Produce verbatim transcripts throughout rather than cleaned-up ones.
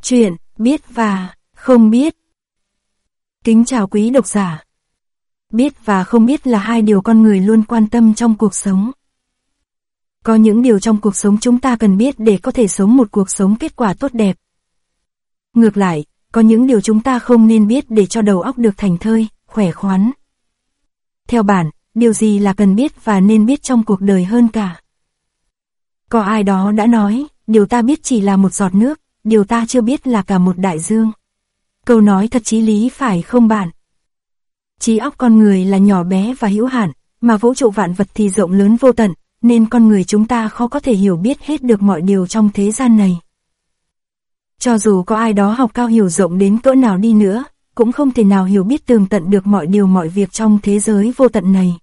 Chuyện, biết và không biết. Kính chào quý độc giả. Biết và không biết là hai điều con người luôn quan tâm trong cuộc sống. Có những điều trong cuộc sống chúng ta cần biết để có thể sống một cuộc sống kết quả tốt đẹp. Ngược lại, có những điều chúng ta không nên biết để cho đầu óc được thảnh thơi, khỏe khoắn. Theo bản, điều gì là cần biết và nên biết trong cuộc đời hơn cả? Có ai đó đã nói, điều ta biết chỉ là một giọt nước, điều ta chưa biết là cả một đại dương. Câu nói thật chí lý phải không bạn? Trí óc con người là nhỏ bé và hữu hạn, mà vũ trụ vạn vật thì rộng lớn vô tận, nên con người chúng ta khó có thể hiểu biết hết được mọi điều trong thế gian này. Cho dù có ai đó học cao hiểu rộng đến cỡ nào đi nữa, cũng không thể nào hiểu biết tường tận được mọi điều mọi việc trong thế giới vô tận này.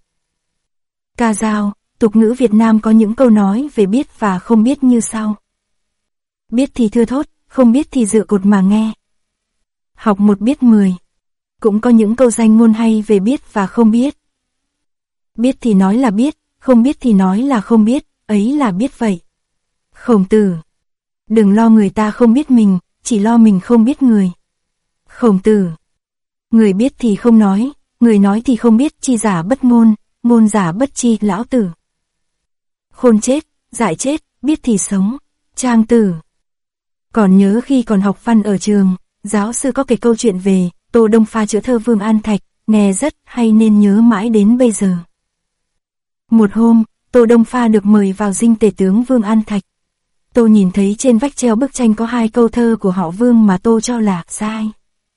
Ca dao, tục ngữ Việt Nam có những câu nói về biết và không biết như sau. Biết thì thưa thốt, không biết thì dựa cột mà nghe. Học một biết mười. Cũng có những câu danh ngôn hay về biết và không biết. Biết thì nói là biết, không biết thì nói là không biết, ấy là biết vậy. Khổng Tử. Đừng lo người ta không biết mình, chỉ lo mình không biết người. Khổng Tử. Người biết thì không nói, người nói thì không biết, chi giả bất ngôn, ngôn giả bất chi, Lão Tử. Khôn chết, dại chết, biết thì sống, Trang Tử. Còn nhớ khi còn học văn ở trường, giáo sư có kể câu chuyện về Tô Đông Pha chữa thơ Vương An Thạch, nghe rất hay nên nhớ mãi đến bây giờ. Một hôm, Tô Đông Pha được mời vào dinh tể tướng Vương An Thạch. Tô nhìn thấy trên vách treo bức tranh có hai câu thơ của họ Vương mà Tô cho là sai.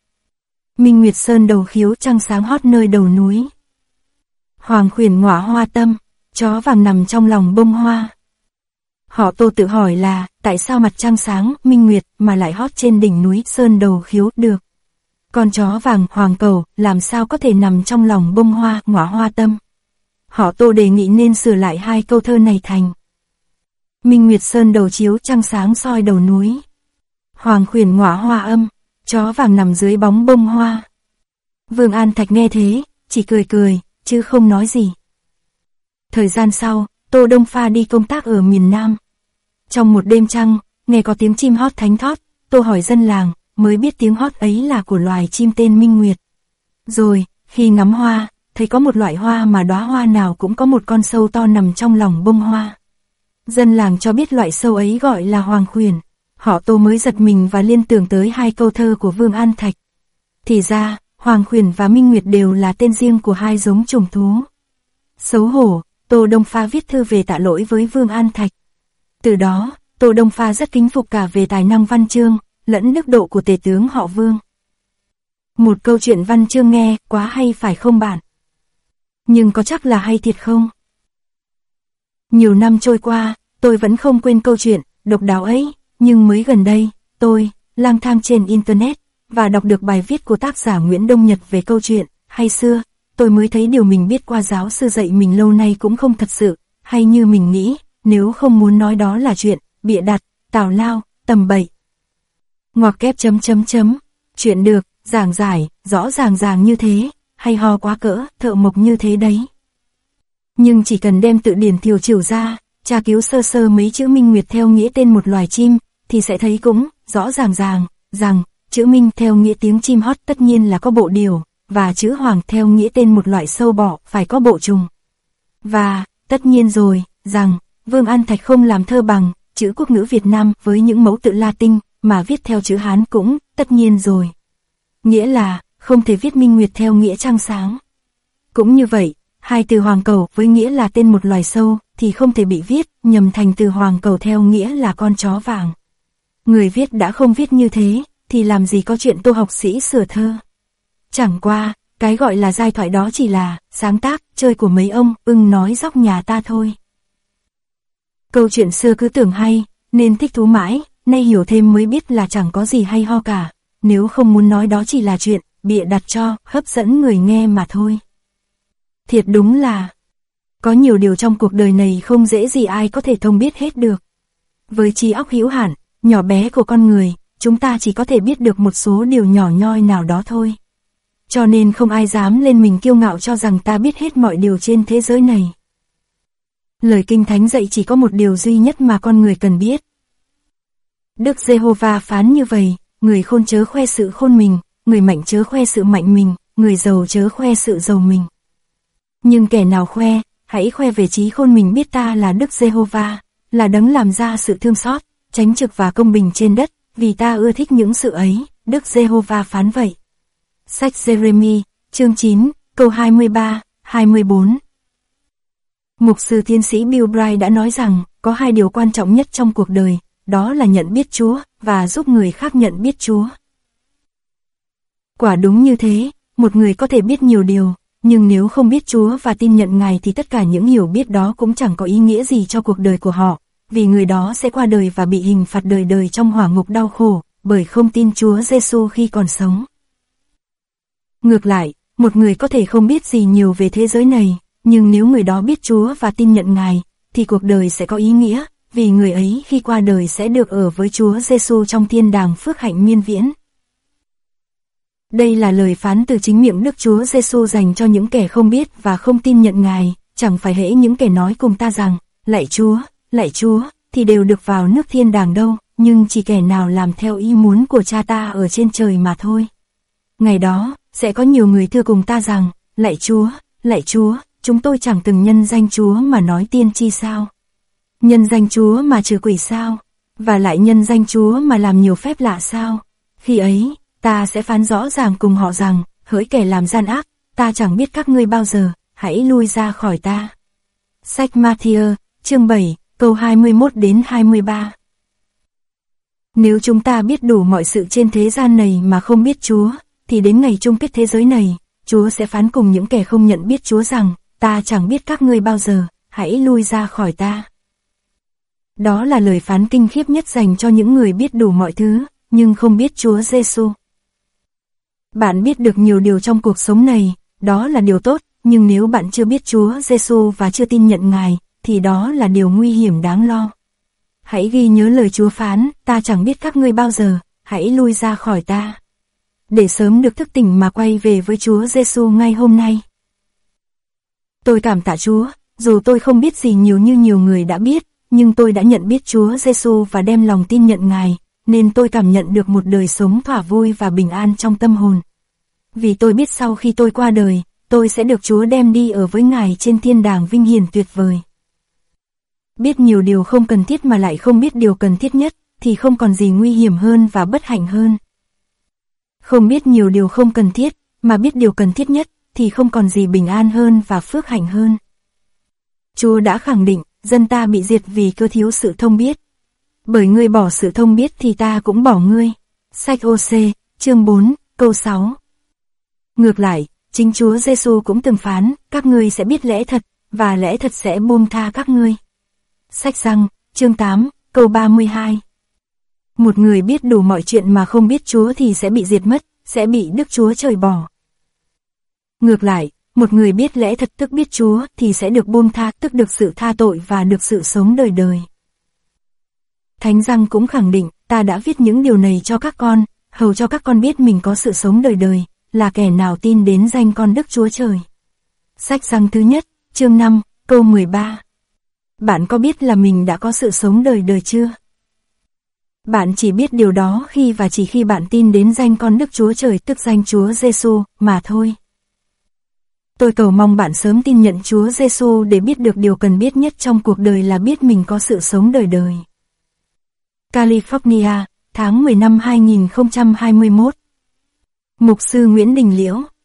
Minh Nguyệt Sơn đầu khiếu, trăng sáng hót nơi đầu núi. Hoàng khuyển ngọa hoa tâm, chó vàng nằm trong lòng bông hoa. Họ Tô tự hỏi là, tại sao mặt trăng sáng, minh nguyệt, mà lại hót trên đỉnh núi Sơn đầu khiếu được? Con chó vàng, hoàng cầu, làm sao có thể nằm trong lòng bông hoa, ngọa hoa tâm? Họ Tô đề nghị nên sửa lại hai câu thơ này thành Minh Nguyệt Sơn đầu chiếu, trăng sáng soi đầu núi. Hoàng khuyển ngọa hoa âm, chó vàng nằm dưới bóng bông hoa. Vương An Thạch nghe thế, chỉ cười cười, chứ không nói gì. Thời gian sau, Tô Đông Pha đi công tác ở miền Nam. Trong một đêm trăng, nghe có tiếng chim hót thánh thót, Tô hỏi dân làng, mới biết tiếng hót ấy là của loài chim tên Minh Nguyệt. Rồi, khi ngắm hoa, thấy có một loại hoa mà đóa hoa nào cũng có một con sâu to nằm trong lòng bông hoa. Dân làng cho biết loại sâu ấy gọi là hoàng khuyển. Họ Tô mới giật mình và liên tưởng tới hai câu thơ của Vương An Thạch. Thì ra, hoàng khuyển và Minh Nguyệt đều là tên riêng của hai giống chủng thú. Xấu hổ, Tô Đông Pha viết thư về tạ lỗi với Vương An Thạch. Từ đó, Tô Đông Pha rất kính phục cả về tài năng văn chương, lẫn đức độ của tể tướng họ Vương. Một câu chuyện văn chương nghe, quá hay phải không bạn? Nhưng có chắc là hay thiệt không? Nhiều năm trôi qua, tôi vẫn không quên câu chuyện độc đáo ấy, nhưng mới gần đây, tôi lang thang trên Internet, và đọc được bài viết của tác giả Nguyễn Đông Nhật về câu chuyện hay xưa, tôi mới thấy điều mình biết qua giáo sư dạy mình lâu nay cũng không thật sự hay như mình nghĩ, nếu không muốn nói đó là chuyện bịa đặt, tào lao, tầm bậy. Ngoặc kép chấm chấm chấm, chuyện được, giảng giải, rõ ràng ràng như thế, hay ho quá cỡ, thợ mộc như thế đấy. Nhưng chỉ cần đem tự điển Thiều Chiểu ra, tra cứu sơ sơ mấy chữ Minh Nguyệt theo nghĩa tên một loài chim, thì sẽ thấy cũng rõ ràng ràng, rằng chữ Minh theo nghĩa tiếng chim hót tất nhiên là có bộ điều, và chữ Hoàng theo nghĩa tên một loại sâu bọ phải có bộ trùng. Và, tất nhiên rồi, rằng, Vương An Thạch không làm thơ bằng chữ quốc ngữ Việt Nam với những mẫu tự Latin, mà viết theo chữ Hán cũng, tất nhiên rồi. Nghĩa là, không thể viết Minh Nguyệt theo nghĩa trăng sáng. Cũng như vậy, hai từ hoàng cầu với nghĩa là tên một loài sâu, thì không thể bị viết nhầm thành từ hoàng cầu theo nghĩa là con chó vàng. Người viết đã không viết như thế, thì làm gì có chuyện Tô học sĩ sửa thơ. Chẳng qua, cái gọi là giai thoại đó chỉ là sáng tác, chơi của mấy ông ưng nói dóc nhà ta thôi. Câu chuyện xưa cứ tưởng hay, nên thích thú mãi, nay hiểu thêm mới biết là chẳng có gì hay ho cả, nếu không muốn nói đó chỉ là chuyện bịa đặt cho hấp dẫn người nghe mà thôi. Thiệt đúng là, có nhiều điều trong cuộc đời này không dễ gì ai có thể thông biết hết được. Với trí óc hữu hạn, nhỏ bé của con người, chúng ta chỉ có thể biết được một số điều nhỏ nhoi nào đó thôi. Cho nên không ai dám lên mình kiêu ngạo cho rằng ta biết hết mọi điều trên thế giới này. Lời Kinh Thánh dạy chỉ có một điều duy nhất mà con người cần biết. Đức Giê-hô-va phán như vậy, người khôn chớ khoe sự khôn mình, người mạnh chớ khoe sự mạnh mình, người giàu chớ khoe sự giàu mình. Nhưng kẻ nào khoe, hãy khoe về trí khôn mình biết ta là Đức Giê-hô-va, là đấng làm ra sự thương xót, chánh trực và công bình trên đất, vì ta ưa thích những sự ấy, Đức Giê-hô-va phán vậy. Sách Giê-rê-mi, chương chín, câu hai mươi ba, hai mươi bốn. Mục sư tiến sĩ Bill Bright đã nói rằng, có hai điều quan trọng nhất trong cuộc đời, đó là nhận biết Chúa, và giúp người khác nhận biết Chúa. Quả đúng như thế, một người có thể biết nhiều điều, nhưng nếu không biết Chúa và tin nhận Ngài thì tất cả những hiểu biết đó cũng chẳng có ý nghĩa gì cho cuộc đời của họ, vì người đó sẽ qua đời và bị hình phạt đời đời trong hỏa ngục đau khổ, bởi không tin Chúa Giêsu khi còn sống. Ngược lại, một người có thể không biết gì nhiều về thế giới này, nhưng nếu người đó biết Chúa và tin nhận Ngài, thì cuộc đời sẽ có ý nghĩa, vì người ấy khi qua đời sẽ được ở với Chúa Giêsu trong thiên đàng phước hạnh miên viễn. Đây là lời phán từ chính miệng Đức Chúa Giêsu dành cho những kẻ không biết và không tin nhận Ngài, chẳng phải hễ những kẻ nói cùng ta rằng, lạy Chúa, lạy Chúa, thì đều được vào nước thiên đàng đâu, nhưng chỉ kẻ nào làm theo ý muốn của Cha ta ở trên trời mà thôi. Ngày đó, sẽ có nhiều người thưa cùng ta rằng, lạy Chúa, lạy Chúa, chúng tôi chẳng từng nhân danh Chúa mà nói tiên tri sao? Nhân danh Chúa mà trừ quỷ sao? Và lại nhân danh Chúa mà làm nhiều phép lạ sao? Khi ấy, ta sẽ phán rõ ràng cùng họ rằng, hỡi kẻ làm gian ác, ta chẳng biết các ngươi bao giờ, hãy lui ra khỏi ta. Sách Ma-thi-ơ, chương bảy, câu hai mươi mốt đến hai mươi ba. Nếu chúng ta biết đủ mọi sự trên thế gian này mà không biết Chúa, thì đến ngày chung kết thế giới này, Chúa sẽ phán cùng những kẻ không nhận biết Chúa rằng, ta chẳng biết các ngươi bao giờ, hãy lui ra khỏi ta. Đó là lời phán kinh khiếp nhất dành cho những người biết đủ mọi thứ, nhưng không biết Chúa Giêsu. Bạn biết được nhiều điều trong cuộc sống này, đó là điều tốt, nhưng nếu bạn chưa biết Chúa Giêsu và chưa tin nhận Ngài, thì đó là điều nguy hiểm đáng lo. Hãy ghi nhớ lời Chúa phán, ta chẳng biết các ngươi bao giờ, hãy lui ra khỏi ta. Để sớm được thức tỉnh mà quay về với Chúa Giêsu ngay hôm nay. Tôi cảm tạ Chúa, dù tôi không biết gì nhiều như nhiều người đã biết, nhưng tôi đã nhận biết Chúa Giêsu và đem lòng tin nhận Ngài, nên tôi cảm nhận được một đời sống thỏa vui và bình an trong tâm hồn. Vì tôi biết sau khi tôi qua đời, tôi sẽ được Chúa đem đi ở với Ngài trên thiên đàng vinh hiển tuyệt vời. Biết nhiều điều không cần thiết mà lại không biết điều cần thiết nhất, thì không còn gì nguy hiểm hơn và bất hạnh hơn. Không biết nhiều điều không cần thiết, mà biết điều cần thiết nhất, thì không còn gì bình an hơn và phước hạnh hơn. Chúa đã khẳng định, dân ta bị diệt vì cơ thiếu sự thông biết. Bởi ngươi bỏ sự thông biết thì ta cũng bỏ ngươi. Sách Ô-sê, chương bốn, câu sáu. Ngược lại, chính Chúa Giêsu cũng từng phán, các ngươi sẽ biết lẽ thật, và lẽ thật sẽ buông tha các ngươi. Sách Giăng, chương tám, câu ba mươi hai. Một người biết đủ mọi chuyện mà không biết Chúa thì sẽ bị diệt mất, sẽ bị Đức Chúa Trời bỏ. Ngược lại, một người biết lẽ thật tức biết Chúa thì sẽ được buông tha, tức được sự tha tội và được sự sống đời đời. Thánh Giăng cũng khẳng định, ta đã viết những điều này cho các con, hầu cho các con biết mình có sự sống đời đời, là kẻ nào tin đến danh con Đức Chúa Trời. Sách Giăng thứ nhất, chương năm, câu mười ba. Bạn có biết là mình đã có sự sống đời đời chưa? Bạn chỉ biết điều đó khi và chỉ khi bạn tin đến danh con Đức Chúa Trời tức danh Chúa Giêsu mà thôi. Tôi cầu mong bạn sớm tin nhận Chúa Giêsu để biết được điều cần biết nhất trong cuộc đời là biết mình có sự sống đời đời. California, tháng mười năm hai nghìn không trăm hai mươi mốt. Mục sư Nguyễn Đình Liễu.